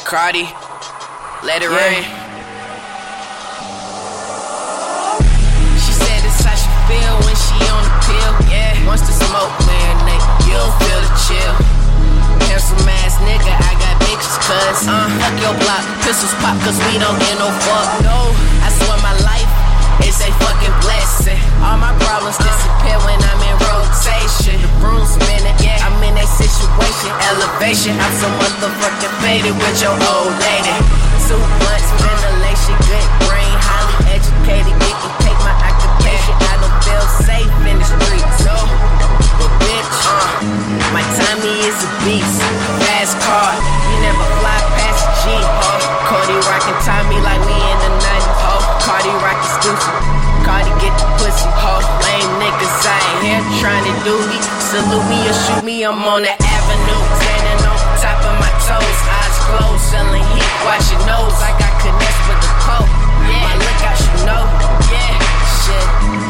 Cardi, let it rain. She said it's how she feel when she on the pill. Yeah, wants to smoke, man, nigga, you don't feel the chill. Handsome ass nigga, I got bitches, cuz fuck your block, pistols pop, cause we don't get no fuck. No, I swear my life is a fucking blessing. All my problems disappear when I'm in rotation. The broom spinning, yeah, I'm in a situation, elevation. I'm so motherfucking faded with your old lady. 2 months, ventilation, good brain, highly educated. You can take my occupation, I don't feel safe in the streets. So, but bitch, my Tommy is a beast. Fast car, you never fly past a G. Cody rockin' Tommy like we in the 90s. Cardi rock exclusive. Cardi get the pussy. Lame niggas, I ain't here tryna do me. Salute me or shoot me, I'm on the avenue. Standing on top of my toes, eyes closed, selling heat, watch your nose. I got connects with the coke. Yeah, my lookout, you know. Yeah, shit.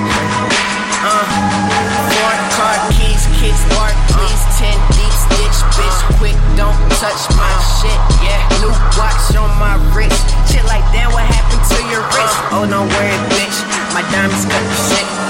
Foreign car keys, kicks, bark, please. 10 deep stitch, bitch, quick, don't touch my shit. Yeah, new watch on my wrist. Shit like that, what happened to your wrist? Oh, don't worry, bitch, my diamonds cut the shit.